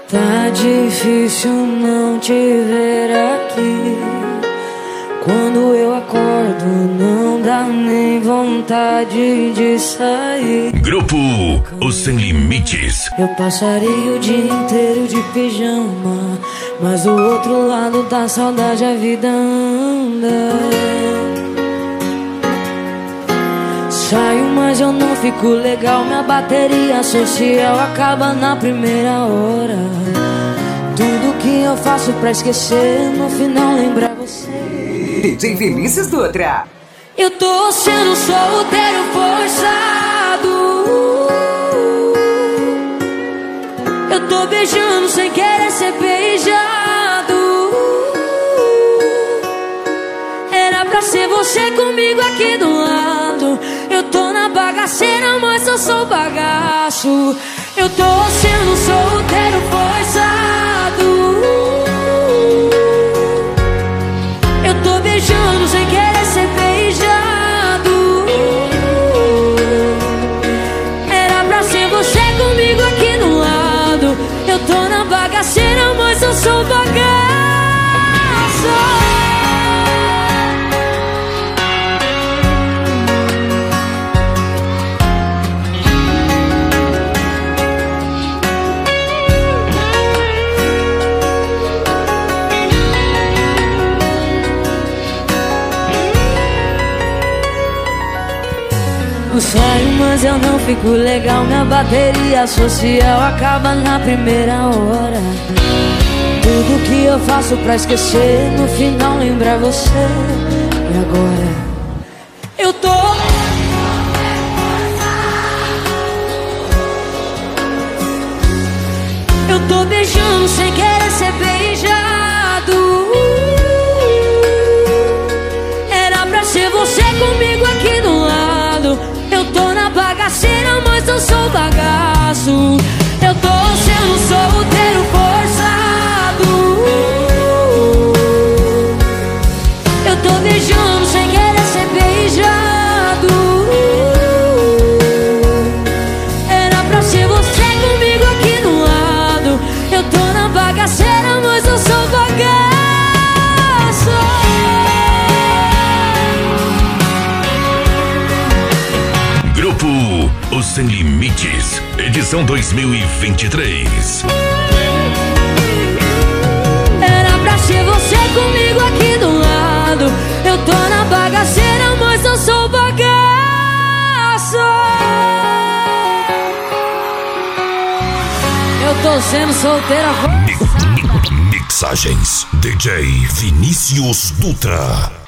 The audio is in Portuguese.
Tá difícil não te ver aqui. Quando eu acordo não dá nem vontade de sair. Grupo Os Sem Limites. Eu passaria o dia inteiro de pijama, mas do outro lado da saudade a vida anda. Saio, mas eu não fico legal. Minha bateria social acaba na primeira hora. Tudo que eu faço pra esquecer, no final lembrar você. DJ Vinícius Dutra. Eu tô sendo solteiro forçado. Eu tô beijando sem querer ser beijado. Era pra ser você comigo aqui do lado. Eu tô na bagaceira, mas eu sou bagaço. Eu tô sendo solteiro forçado. Eu tô beijando sem querer ser beijado. Era pra ser você comigo aqui do lado. Eu tô na bagaceira, mas eu sou bagaço. Eu saio, mas eu não fico legal. Minha bateria social acaba na primeira hora. Tudo que eu faço pra esquecer, no final lembrar você. E agora? Eu tô beijando sem querer ser beijado. Era pra ser você comigo aqui do lado. Eu tô na bagaceira, mas eu sou bagaço. Eu tô sendo solteiro forçado. Eu tô beijando sem querer ser beijado. Era pra ser você comigo aqui do lado. Eu tô na bagaceira, mas eu sou bagaço. Grupo Os Sem Limites, edição 2023. Era pra ser você comigo aqui do lado. Eu tô na bagaceira, mas eu sou bagaço. Eu tô sendo solteira. Mixagens DJ Vinícius Dutra.